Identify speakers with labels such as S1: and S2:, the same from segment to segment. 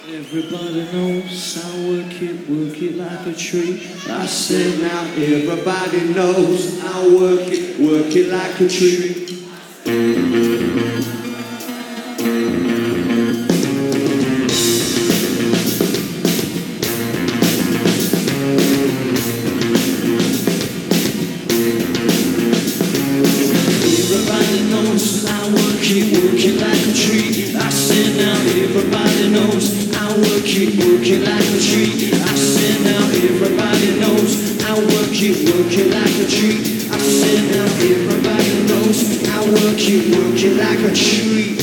S1: Everybody knows I work it like a tree. I said now everybody knows I work it like a tree. Everybody knows I work it like a tree. I said now everybody knows I work it like a tree. I said now everybody knows I work it like a tree. I said now everybody knows I work it like a tree.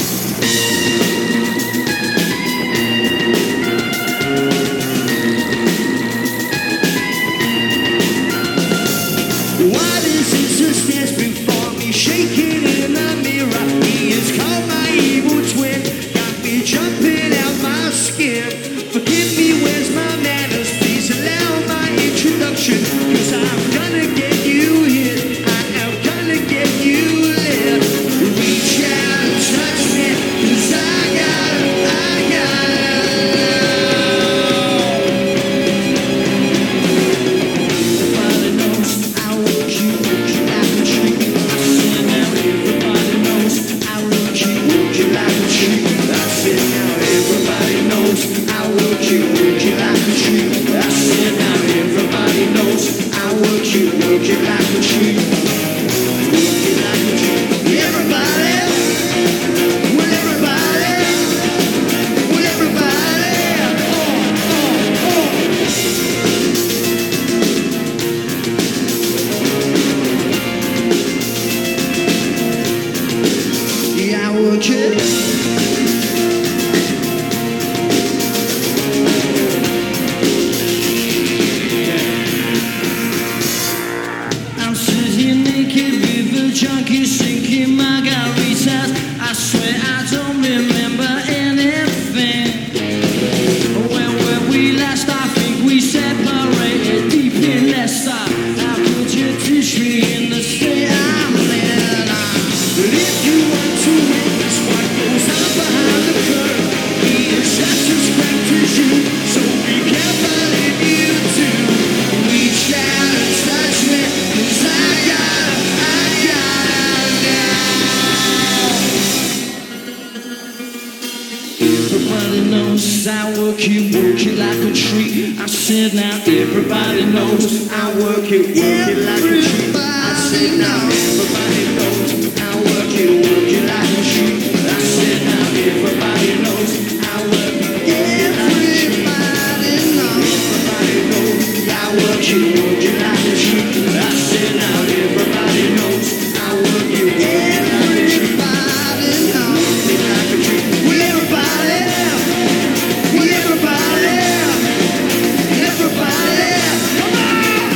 S1: What is this who stands before me, shaking in the mirror? He is called my evil twin, got me jumping out my skin. Forgive me, where's my manners? Please allow my introduction, cause I'm gonna get you hit, I am gonna get you lit. Reach out and touch me, cause I got everybody knows I work it like a tree. I said now everybody knows I work it like a tree. I said now everybody knows I work it like a tree. I said now everybody knows I work it like a tree. Work it like a tree. Everybody, well everybody, well everybody, yeah, I work it. I'm sitting naked with a junkie sinking margaritas. I swear I don't remember anything. When were we last? I think we separated deep in Leicester. How could you teach me in the state I'm in? But if you want to witness what goes on behind the curtain, he is just as cracked as you, so be careful if you do. Reach out and touch me, cause I got now. Everybody knows I work it like a tree. I said now everybody knows I work it like a tree. I said now everybody knows I work it like a tree. I said now everybody knows I work it like a tree. Everybody knows I work it like a tree. I said now everybody knows I work it like a tree. Like a tree. Well everybody, well everybody, everybody, come on!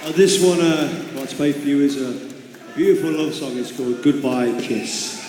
S2: This one, I'd play for you, is a beautiful love song. It's called Goodbye Kiss.